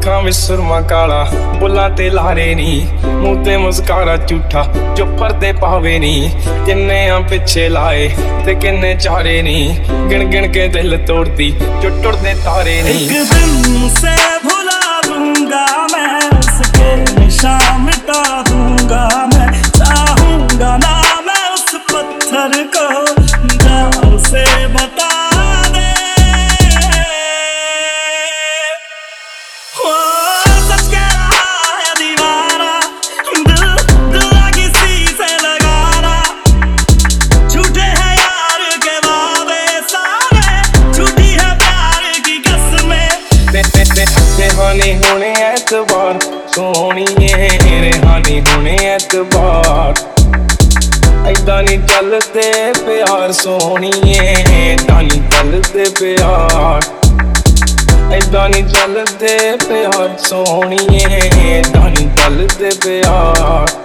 ਅੱਖਾਂ ਵਿੱਚ ਸੁਰਮਾ ਕਾਲਾ, ਬੁੱਲਾਂ ਤੇ ਲਾਰੇ ਨੀ, ਮੂੰਹ ਤੇ ਮੁਸਕਾਰਾ ਝੂਠਾ ਜੋ ਪਰਦੇ ਪਾਵੇ ਨੀ। ਕਿੰਨੇ ਆ ਪਿੱਛੇ ਲਾਏ ਤੇ ਕਿੰਨੇ ਚਾਰੇ ਨੀ, ਗਿਣ ਗਿਣ ਕੇ ਦਿਲ ਤੋੜਦੀ ਜੋ ਟੁੱਟਦੇ ਤਾਰੇ ਨੀ। एक दिन से भुला दूंगा मैं उसके निशान मिटा दूंगा मैं, चाहूंगा ना मैं उस पत्थर को, जा उसे बता दे। ओ सच कह रहा है दीवाना, दिल किसी से लगाना, झूठे हैं यार के वादे सारे, झूठी है प्यार की कसमें। रेहानी होने एतबार सोहणीए, रेहानी होने एतबार, ऐदां नी चलदे प्यार सोहणीए, ऐदां नी चलदे प्यार, ऐदां नी चलदे प्यार सोहणीए, ऐदां नी चलदे प्यार।